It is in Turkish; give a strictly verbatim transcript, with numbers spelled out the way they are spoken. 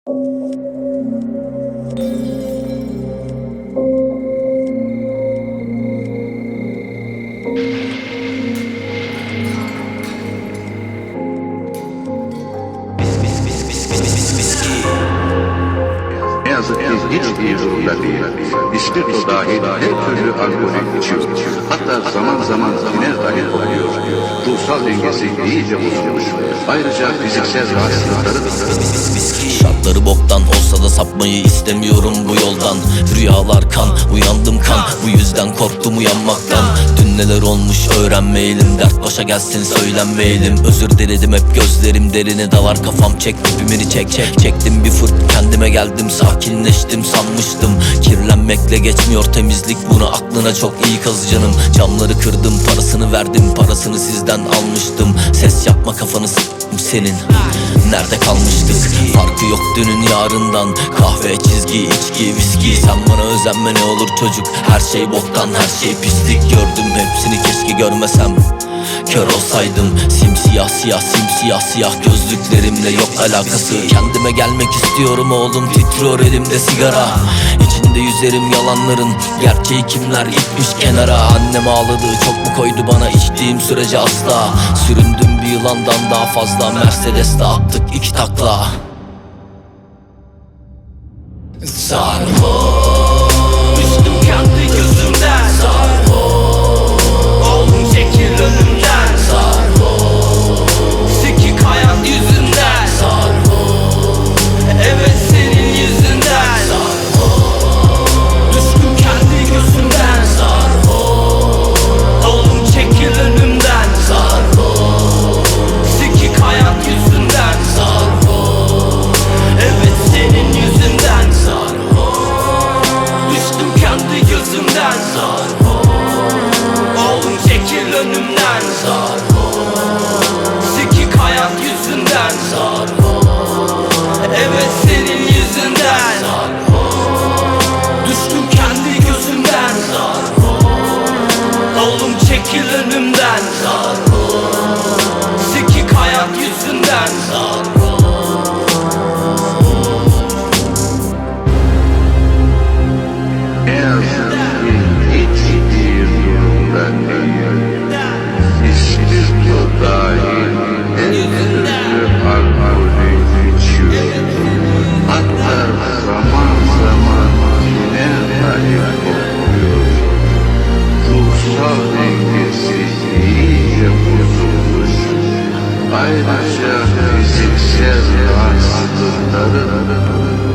Ne yazık ki hiçbir durumda değil. İspirto dahil her türlü alkolü içiyor. Hatta zaman zaman tiner dahi oluyor. Ruhsal dengesi iyice bozulmuş. Ayrıca fiziksel rahatsızlıkları da. Şartları boktan olsa da sapmayı istemiyorum bu yoldan. Rüyalar kan, uyandım kan. Bu yüzden korktum uyanmaktan. Dün neler olmuş öğrenmeyelim. Dert başa gelsin söylenmeyelim. Özür diledim hep gözlerim derine dalar. Kafam çekti pimiri çek çek. Çektim bir fırt kendime geldim. Sakinleştim sanmıştım. Kirlenmekle geçmiyor temizlik, bunu aklına çok iyi kaz canım. Camları kırdım, parasını verdim. Parasını sizden almıştım. Ses yapma, kafanı s**tim senin. Nerede kalmıştık? Farkı yok dünün yarından. Kahve, çizgi, içki, viski. Sen bana özenme ne olur çocuk. Her şey boktan, her şey pislik. Gördüm hepsini, keşke görmesem. Kör olsaydım. Simsiyah siyah simsiyah siyah gözlüklerimle yok alakası. Kendime gelmek istiyorum oğlum, titriyor elimde sigara. İçinde yüzerim yalanların, gerçeği kimler itmiş kenara. Annem ağladı, çok mu koydu bana içtiğim sürece asla. Süründüm bir yılandan daha fazla. Mercedes'te attık iki takla. Sarhoş, düştüm kendi gözümden. Sarhoş, oğlum çekil önümden. Sarhoş, sikik hayat yüzünden. Sarhoş, evet senin yüzünden. Sarhoş, düştüm kendi gözümden. Sarhoş, oğlum çekil önümden. Sarhoş, sikik hayat yüzünden. Sarhoş, evet senin yüzünden. Sarhoş, düştüm kendi gözümden. Sarhoş, oğlum çekil önümden. Sarhoş, sikik hayat yüzünden. Sarhoş, evet senin yüzünden. Sarhoş, düştüm kendi gözümden. Sarhoş, oğlum çekil önümden. Sarhoş, sikik hayat yüzünden. Sarhoş. Ne yazık ki hiçbir durumda değil. İspirto dahil her türlü alkolü içiyor. Hatta zaman zaman tiner dahi kokuyor. Ruhsal dengesi iyice bozulmuş. Ayrıca fiziksel rahatsızlıkları